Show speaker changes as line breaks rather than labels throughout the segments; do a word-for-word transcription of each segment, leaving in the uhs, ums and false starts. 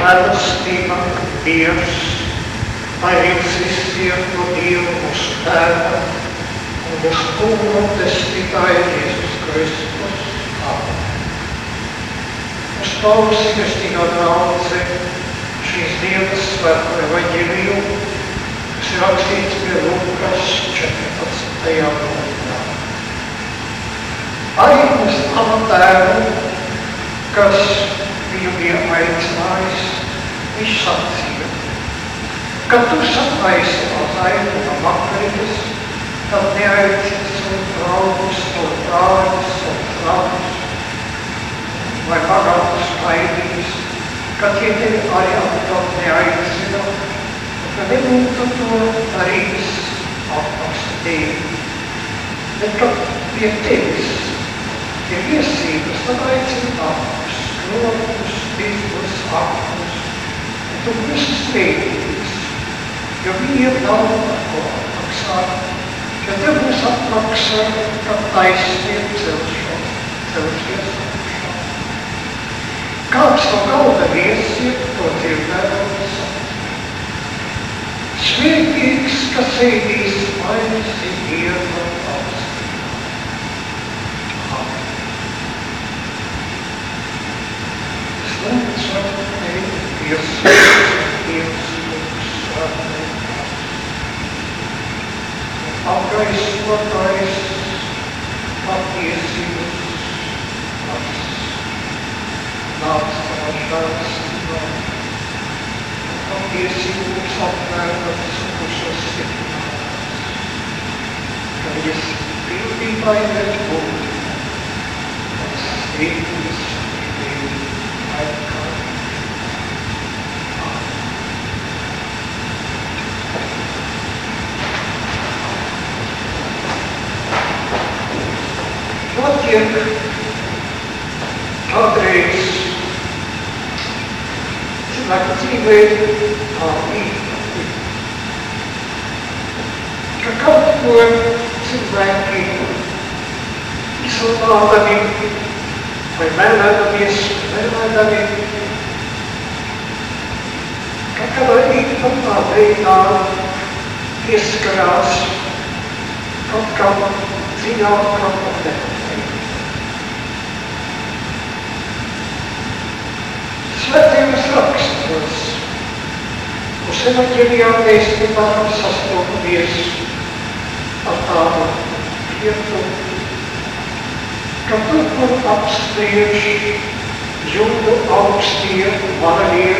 žēlastība, Dievs, lai viens visiem no Dieva mūsu Tēva un mūsu Kunga un Pestītāja Jēzus Kristus. Amen. Mūsu Pāvils Kristīgā draudze šīs dienas svētko evaņģēliju, kas ir rakstīts pie Lukas četrpadsmitajā nodaļā. Arī mūsu Tava Tēvu, kas viņu bija aicinājis, viņš sacīja, kad tu sataisi aizaitu no vakariņas, tad neaicini savu draugus, savu brāļus, savu draugus, vai bagātus kaimiņus, kad tie tevi arī atkal neaicina, un kad nebūtu to darījis atmaksu Dievu. Bet kad pie tevis ir iesības, tad aicini apus, krokus, tīklus, akmus, un tu būsi spējīgs, jo viņiem nav par ko atmaksāt, jo tev būs atmaksa, kad taisniem celšos, celšies augšā. Kāds no galda viesiem to dzirdēdams sacīja. Svētīgs, kas ēdīs maisi Dieva valstībā. Amen. Svētīgs var teikt, Dievs, Dievs, Kungs, svētīgs. Apgaismotais, patiesības, pats. Nāc tavā žēlastībā, patiesību mums apmēram sukušos sirdinājums, ka viņas pildībā ir būt, un strīdīs Dievu laikā. Notiek kādreiz cilvēku dzīvē tā īpati, ka kaut ko cilvēki izlādami vai mēlēdamies, mēlēdami, ka kādā īpatā veidā ieskarās kaut kā dziļā kapotē. Svētajos rakstos, uz evaņģēlijā mēs nevaram sastopamies ar tādu vietu, ka tur, kur apspriež jūdu augstie varonie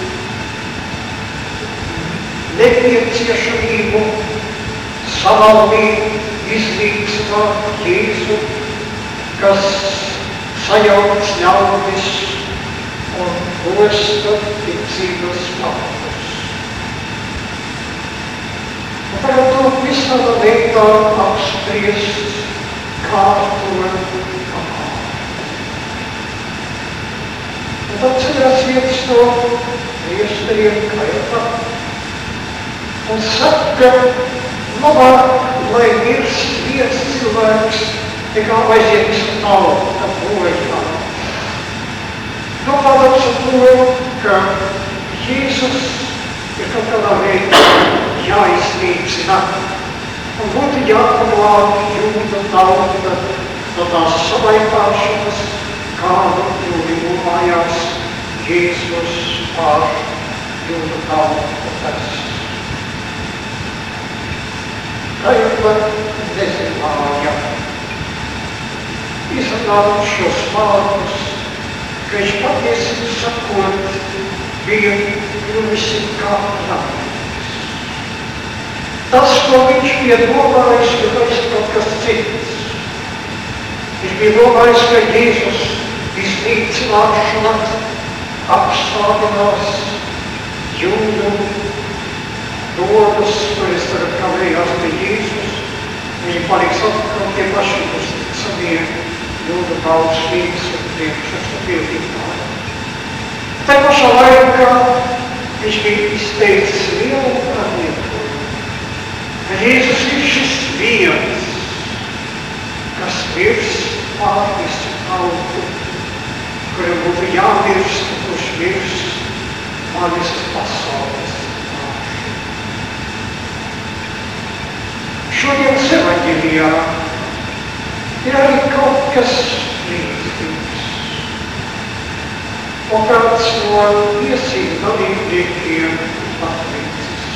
nepieciešamību savaldīt, izlīdzināt Jēzu, kas sajauc ļaudis un rosta ticības pamatus. Un tagad to visādā veidā apspriest, kā to kamā. Un tad ceļās viens no priesteriem Kaifā un saka, labāk, lai mirst viens cilvēks, nekā aiziet naudu, kad bojā. Domādams ar to, ka Jēzus ir kaut kādā veidā jāiznīcina un būtu jāpaglāb jūda tauta no tās savaikāšanas, kādu jūdi domājās Jēzus pār jūda tautas. Kaifa nezināja, izrunāt šos vārdus, ka viņš patiesībā sakot bija kļuvis kā radīgs. Tas, ko viņš bija domājis, ka tas ir kaut kas cits. Viņš bija domājis, ka Jēzus iznīcināšana apstādinās jūdu domas, kuras tagad kavējās pie Jēzus. Viņi paliks atkal tie paši uzticamie jūdu balsības un priekšrakstu pildītāji. Tā pašā laikā viņš bija izteicis lielu praniekumu, ka Jēzus ir šis viens, kas mirst pār visu tautu, kuram būtu jāmirst, kurš mirst man visas pasaules. Šodienas evaņģēlijā ir arī kaut kas līdzīgs. Un kāds no iesību dalībniekiem atlīdzis.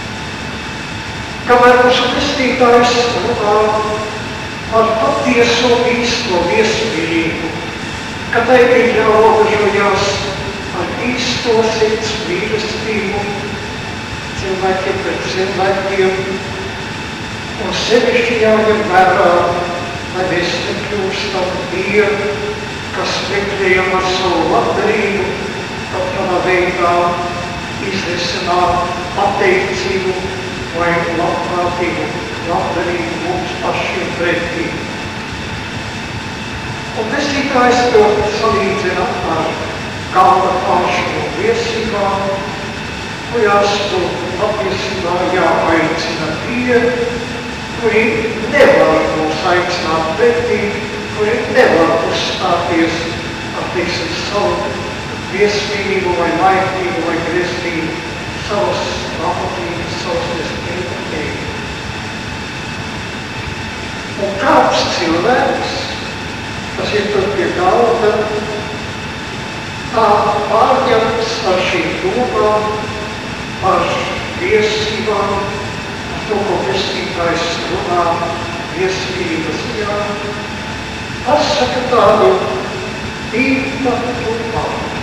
Kamēr mūsu Kristītājs runā par patieso īsto viesmīlību, ka tai ir jārobežojās ar īsto sirds mīlestību cilvēkiem pret cilvēkiem, un sevišķi jāņem vērā, lai mēs nekļūstam tie, kas meklējam ar savu labdarību, kaut kādā veidā izrisināt pateicību vai labprātību labdarību mums pašiem pretī. Un Kristītājs to salīdzina ar galda pāršanu viesībām, kurās to patiesībā jāaicina tie, kuri nevar mūs aicināt pretī, kuri nevar uzstāties ar, teiksim, savu viesmīlību vai laipnību vai grestību, savas labotības, savas viesmīlības. Un kāds cilvēks, kas ir tur pie galda, tā pārņemts ar šīm domām, par viesībām, to, ko Kristītājs runā viesmīlības ziņā, pasaka tādu īpatu vārdu.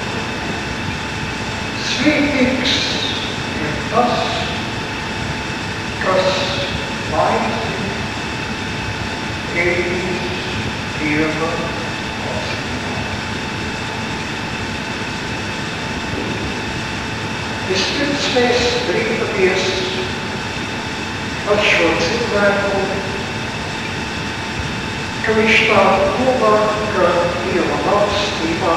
Svītīgs ir tas, kas laimīgi ēdīs Dieva valstībā. Vispirms mēs brīdamies par šo cilvēku, ka viņš tā domā, ka Dieva valstībā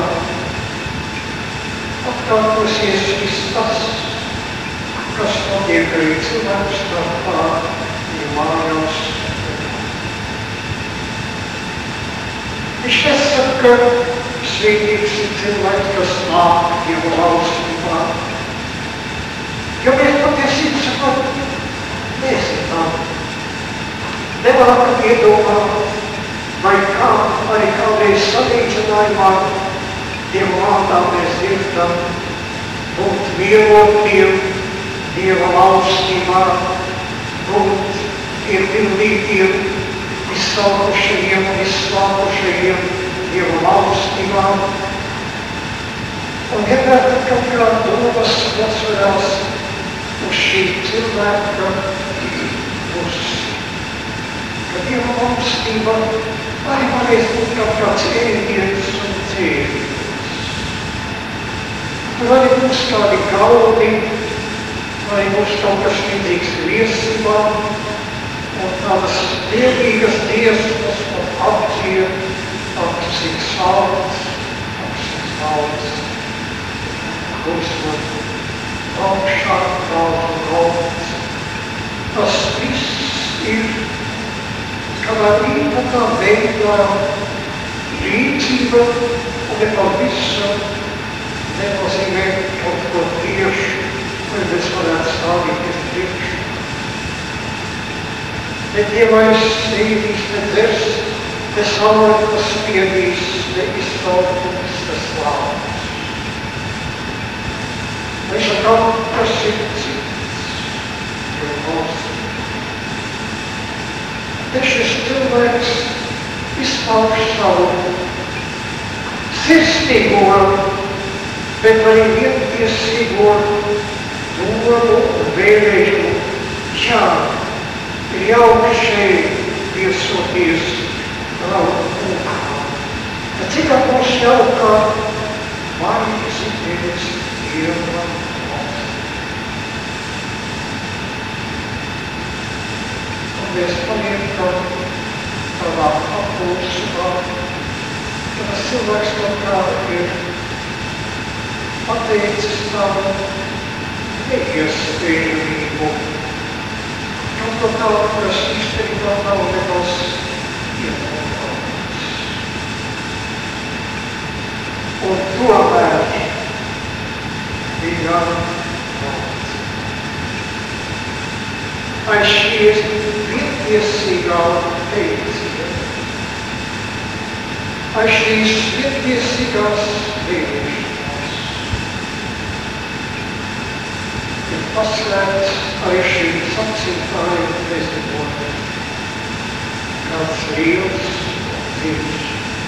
atkārtosies viss tas, kas notiek arī cilvēku starpā, viņa mājās. Viņš nesaka, ka svītīgs ir cilvēks, kas nāk Dieva valstībā, jo mēs patiesībā sakot, nezinām. Nevaram iedomāt, vai kā arī kādreiz salīdzinājumā Dieva vārdā mēs dzirdam būt mīlotiem Dieva valstībā, būt iepildītiem, izsalkušajiem un izslāpušajiem Dieva valstībā. Un vienmēr, kad kaut kā domas atcerās uz šī cilvēka pusi, ka Dieva valstība arī varēs būt kaut kāds ēdiens un dzēriens. Tur arī būs kādi galdi, vai būs kaut kas līdzīgs viesībām, un tādas dievīgas dziesmas, un apdzied, apcīk salds, apcīk salds, klusot, augšā, daudz un daudz. Tas viss ir kādā īpatā veidā rīcība, un ne pavisam nenozīmē kaut ko tieši, vai mēs varētu stādīties priekšu. Ne dievais sīdīs, ne dzers, ne salvetas spiedīs, ne izsaukums, ne slāvums. Mēs sakām, kas ir cits, jo valsts. Te šis cilvēks izpauž savu sirsnīgo, bet arī vientiesīgo domu un vēlējumu. Jā, ir jauki šeit viesoties raudu mūkā. Bet cik at mūs jaukā maisies Dieva valstī. Un mēs paliekam tādā apulsumā, ka tas cilvēks kaut kā ir pateicis tavu neiespējamību. Kaut ko tādu, kas īstenībā nav nemaz iedomājams. Un tomēr viņa viesmīgā valsts. Aiz šīs vietiesīgā teicība, aiz šīs vietiesīgās vēlēšanās ir paslēpts aiz šī sacītāja bezdemonē kāds liels dzīves.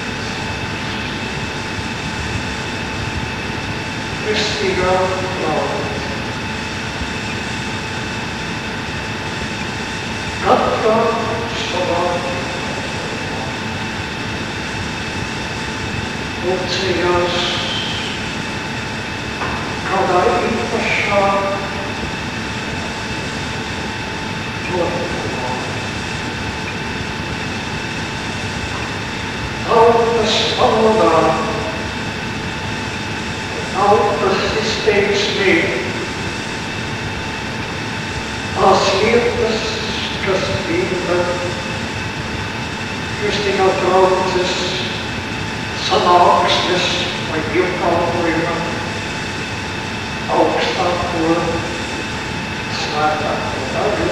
Kristīgā valsts. Katrā savā pulcījās kādā īpašā notikumā. Tautas valodā, tautas izteiksmē, tās lietas, kas bija kristīgā draudzes sanāksmes vai dievkalpojuma augstāko svētāko daļu,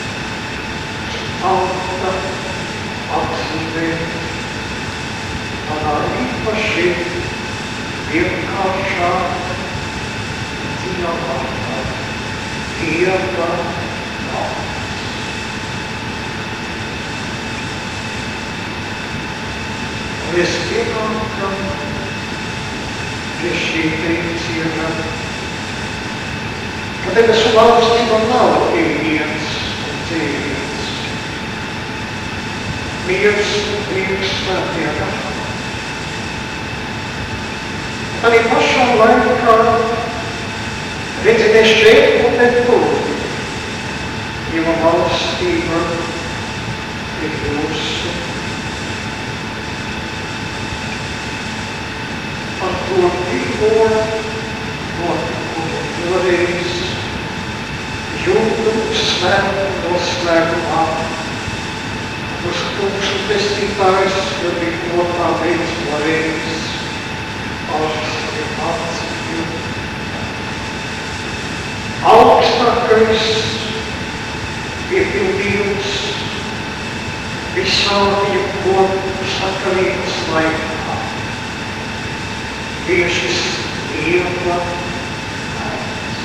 tauta apzīmē tādā īpaši vienkāršā dziļā vārdā Dieva vārds. Mēs pienākam pie šī teiciena, ka debesu valstība nav ēdiens un dzēriens, miers un prieks svētdienā. Arī pašā laikā redzinās šeit un ne tur, Dieva valstība ir jūsu. Ar to pirmo notikumu toreiz jūtu svētku noslēgumā, uz tukšu pestītājs, jo bija kopā veids toreiz, augstiem apcīm. Augstākais piepildījums visā jebko sakarības laikā. Ir šis Dieva vārds.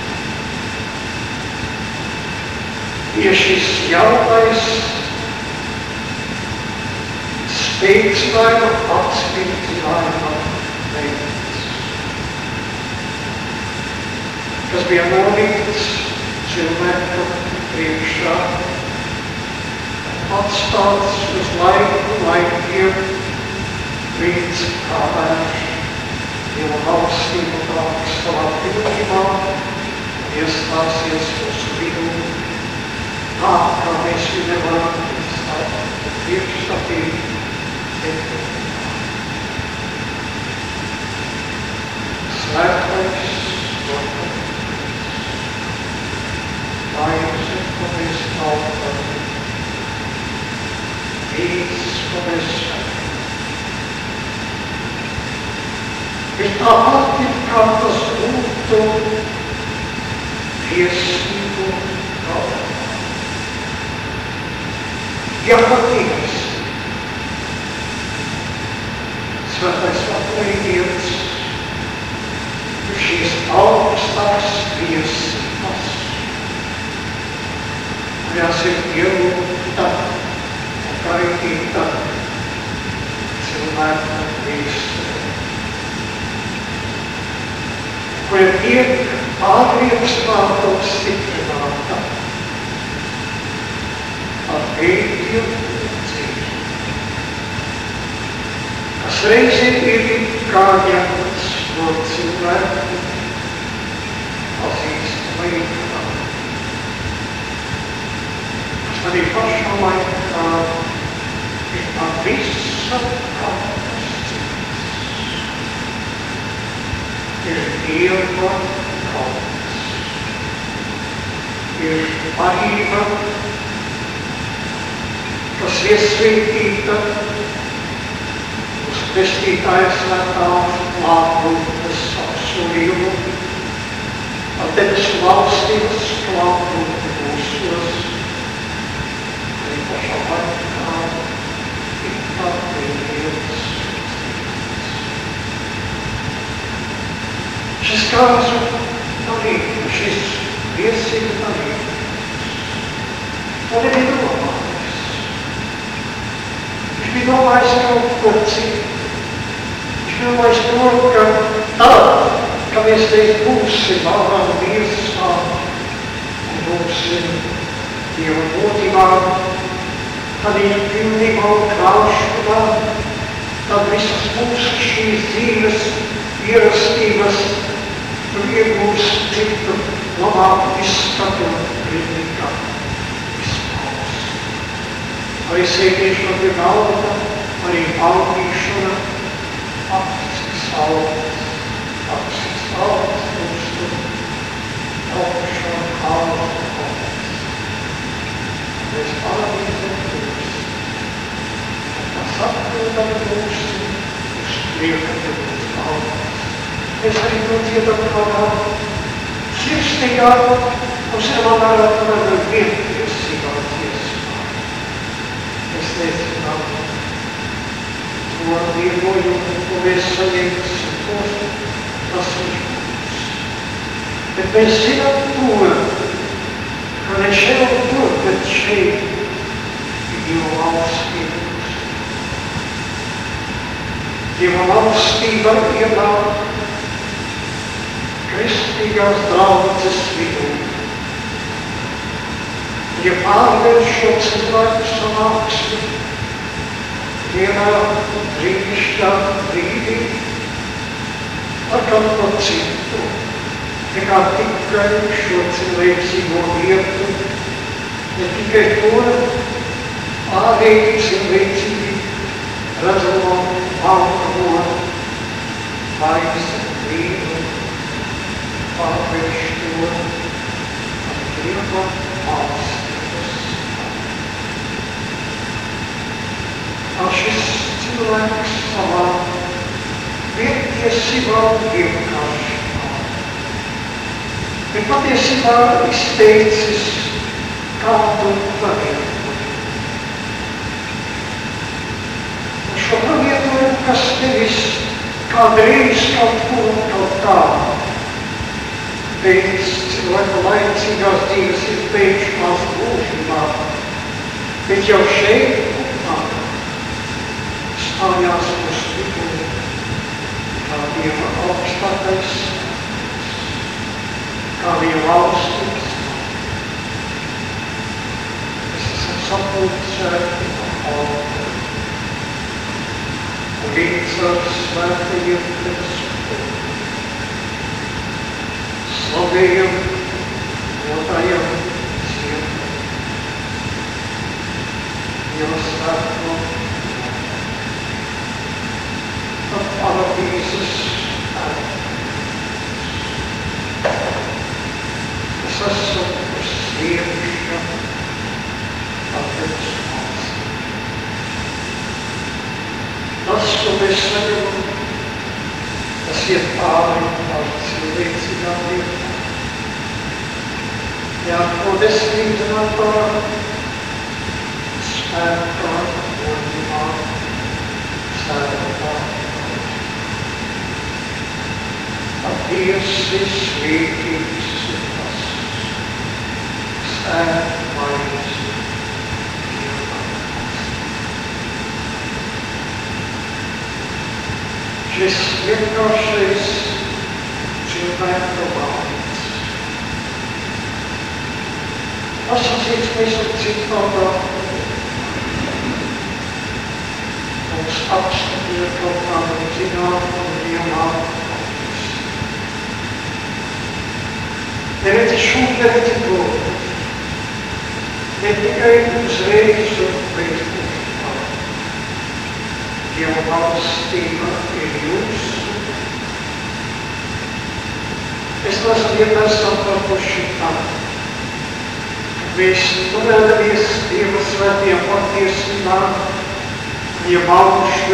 Ir šis jaunais steigcinājuma, atspīdzinājuma veids, kas bija nolikts cilvēku priekšā, atstāts uz laiku laikiem, līdz kā vērš Dieva valstība nāks savā pilnībā, iestāsies mūsu vidū, tā kā mēs viņu nevaram priekšstatīt. Svētais notikums, laiks, ko mēs kalpam, vīds, ko mēs sakam. Ir tāpat, kā tas būtu tiesību galvā. Ja patīks, svētais atlaidietis ir šīs augstās tiesības, kurās ir ielūgta un gaidīta cilvēka vēsture, kur tiek pārliecināta un stiprināta ar ēdiem un dzīvi, kas reizēm ir kā ņemts no cilvēku pazīstamajā, kas arī pašā laikā ir tā visa katras cits. Ir Dieva kalps, ir Marija, kas iesvītīta uz pestītāja svētā klātbūtnes apsolījumu, valstības klātbūtne mūsos, arī pašā laikā ir tā pieļauts. Šis kāzu darījums, šis viesība darījums, to nebija domājis. Viņš bija domājis kaut ko citu. Viņš bija domājis to, ka tad, kad mēs teikt būsim ārā miesā un būsim Dieva godībā, tad ir pilnībā un krāšņā, tad visas mūsu šīs dzīves ierastības un iegūs citu labāku izskatu un brīdīgā izpaus. Arī sēdīšana pie galda, arī baudīšana, apcik saules, apcik saules mūsu augšana kālu kopēc. Mēs parādīsim mūs, un tas atpildam mūsu uz priekatu mūsu kalpas. Mēs arī to dziedam kādā sirsnīgā un savā mērā tomēr vientiesīgā dziesmā. Mēs nezinām to viegojumu, ko mēs saņemsim tos, tas viņš būs. Bet mēs zinām to, ka ne šeit to, bet šeit ir Dieva valstības. Dieva valstība ienāk kristīgās draudzes vidū. Ja pārvēl šo cilvēku sanāksmi vienā brīnišķā brīdī, ar kaut ko citu, nekā tikai šo cilvēcīgo vietu, ne tikai to ārēji cilvēcīgi redzamo valkamo maizi un vīnu, pārvērš to ar Dieva valstības. Kā šis cilvēks savā vietiesībā un vienkāršībā ir patiesībā izteicis kādu pravietojumu. Un šo pravietojumu, kas nevis kādreiz kaut kur un kaut kā pēc cilvēka laicīgās dzīves ir beigšanās mūžībā, bet jau šeit un tā stājās mūsu vidū kā Dieva augstākais, kā Viņa valstības. Mēs esam sapulcēti un alti, un līdz ar svētajiem Kristum. Slavējam, godājam, cienam. Dieva svētko, tad paradīzes ēd. Mēs esam uz sievišķa atvedas valsts. Tas, ko mēs saņemam, tas iet pāri ar cilvēcīgām lietām. Jāko desmītināt par spēkā, godībā, sēdotā. Ar Dievs ir svētīgs un tas sēdmaiņas Dieva. Šis vienkāršais cilvēka vārds. Pasacīts mēs ar citādā mums apskatīja kaut kādu zinātu un vienādu. Neredzi šūk, neredzi plūk. Ne tikai uzreiz un pēc mūžībā. Dieva valstība ir jūsu. Es neesmu vienmēr sapratuši tā. Mēs turēdamies Dieva svētajā patiesībā, Viņa baušļu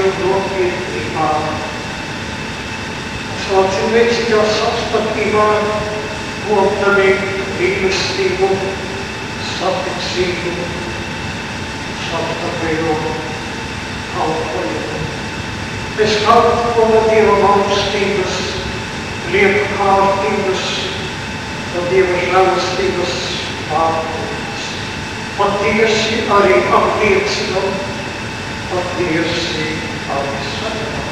nopietnībā. Savā cilvēcīgā savstarpībā godīgi, mīlestību, saticību, savstarpējo kalpojumu. Bez kalpoja Dieva valstības, lietu kārtības, un Dieva žēlastības vārtos. Patiesi arī apliecinam, patiesi arī saņemam.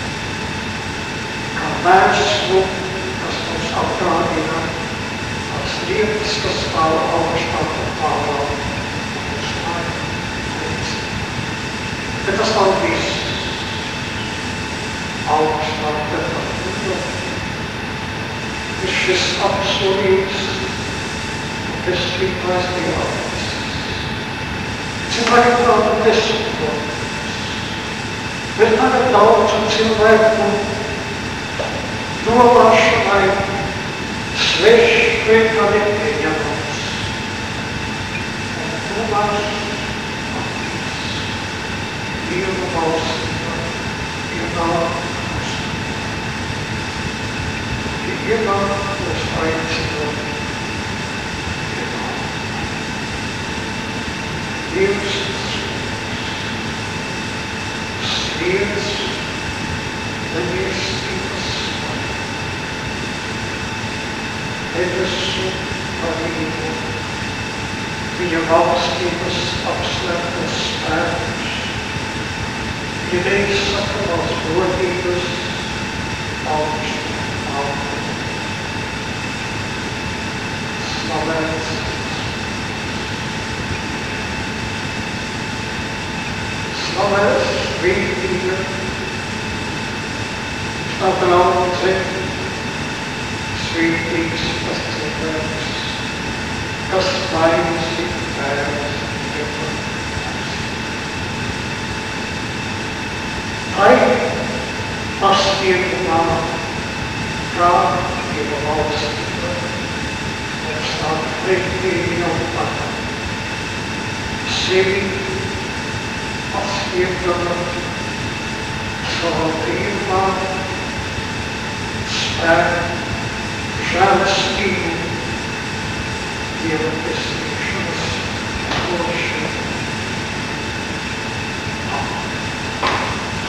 Kā vēstuli, kas mums atgādina tās lietas, kas stāv augstā par pārām uz laiku. Bet tas nav viss. Augstāk par pārām. Ir šis apsolījums, kas tikmēs Dievs. Cilvēki prāta desmit. Bet tagad daudzu cilvēku domāšanai svešs priekā nepieņemams. Un tomēr Dieva valstība ienāk mūsu. Ienāk mūs aicinot. Ienāk. Dievs sniedz nemīlestības debesu parību, viņa valstības apslēptas spēkus, viņa neizsakamās godības augstu augstu. Slavēts. Slavēts vītība, tā draudze, svītīgs tas cilvēks, kas maisi vēlas iepazīstās. Tai pastiepumā, kā Dieva valstība, mums tā pretīgi jau pat. Sevi pastiepama savā brīvā spēku